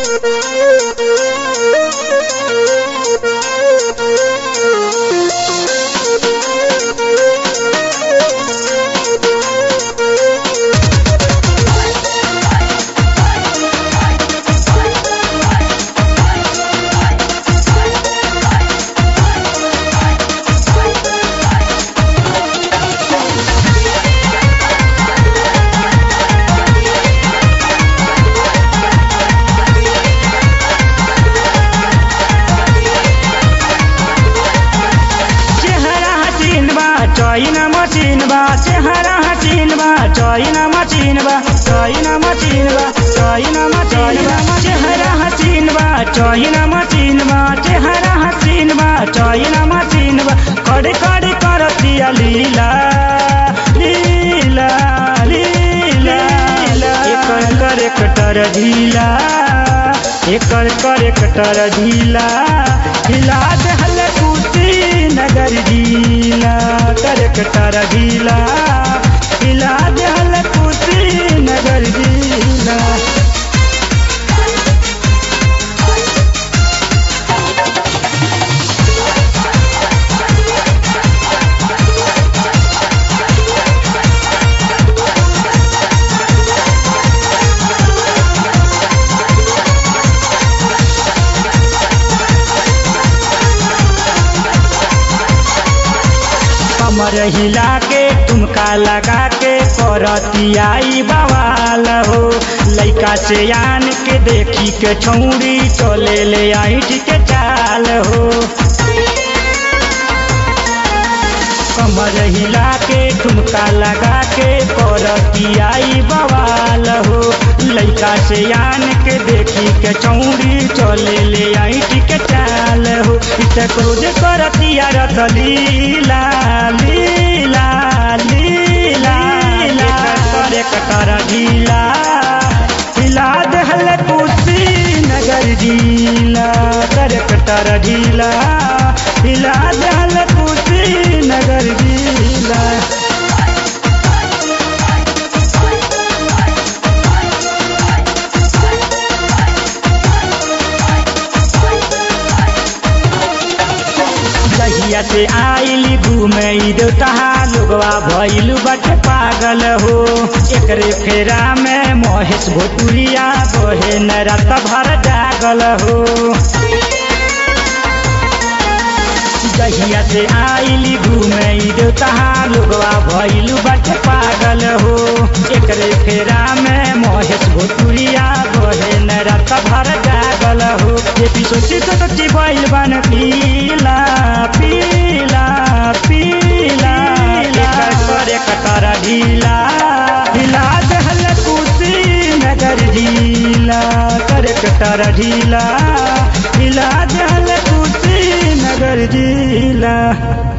China machine बा चेहरा हसीन बा चाइना मशीन बा चाइना मशीन बा चाइना मशीन बा चेहरा हसीन बा चाइना मशीन बा चेहरा हसीन बा चाइना मशीन बा खड़े खड़े करतिया लीला लीला लीला एकर करेक्टर ढीला एकर करेक्टर ढीला हिला दहल कुर्सी नगर ढीला करेक्टर ढीला हिला दहल कुर्सी नगर ढीला। कमर हिला के ठुमका लगा के करतियाई बवाल हो लइका से आन के देखी के छौड़ी चले ले आइठ के चाल हो। कमर हिला के ठुमका लगा के करतियाई बवाल हो लइका से आन के देखी के छौड़ी चले ले आइठ के चाल हो। इसे क्रोध करतिया रत लीला लीला लीला करेक्टर ढीला हिला दहल कुर्सी नगर ढीला करेक्टर ढीला हिला दहल कुर्सी नगर ढीला। लहिया से आइली घूमे देवता लोगवा भइलु बट पागल हो एकरे फेरा में महेश भोटुरिया बहे न रात भर जागल हो। लहिया से आइली घूमे देवता लोगवा भइलु बट पागल हो एकरे फेरा में महेश भोटुरिया बहे न रात भर जागल हो। ये सोची तो सच्ची बैल बन पीला पीला पीला करेक्टर ढीला हिला दहल कुर्सी नगर ढीला करेक्टर ढीला हिला दहल कुर्सी नगर ढीला।